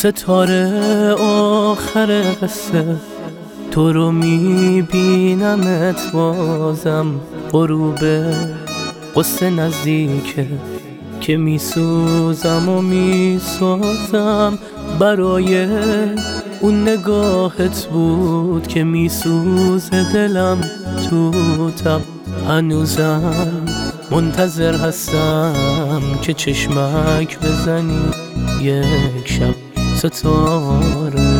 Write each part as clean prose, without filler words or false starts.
ستاره آخر قصه، تو رو میبینمت بازم. غروب قصه نزدیکه که میسوزم و میسازم. برای اون نگاهت بود که میسوزه دلم توتم. هنوزم منتظر هستم که چشمک بزنی یک شب ستاره.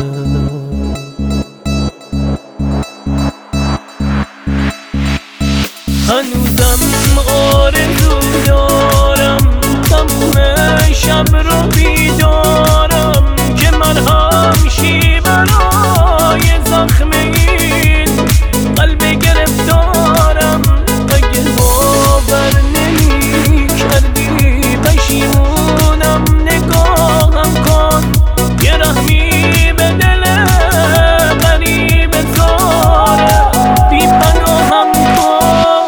هنوزم آرزو دارم تموم شب رو بیدارم که مرهم شی برای زخم این قلب گرفتارم. اگه باور نمی کردی پشیمونم، نگاهم کن یه رحمی به دل غریب زاره، بی پناهم کن.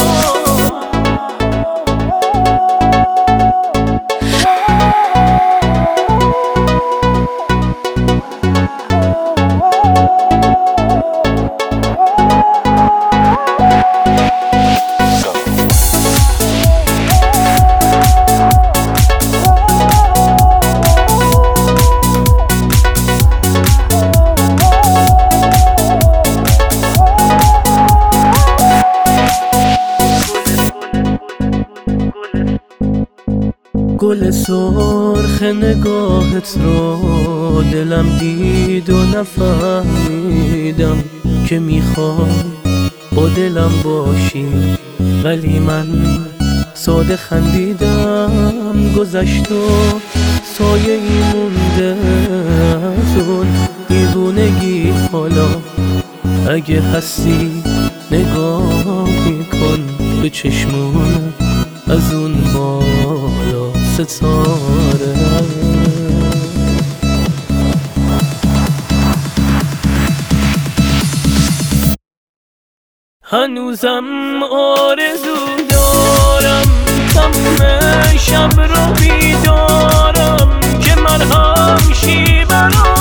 گل سرخ نگاهت رو دلم دید و نفهمیدم که میخوای با دلم باشی، ولی من ساده خندیدم. گذشت و سایه ای مونده از اون دیوونگی. حالا اگه هستی نگاهی کن به چشمونم از اون بالا ستاره. هنوزم آرزو دارم تموم شب رو بیدارم که مرهم شی برام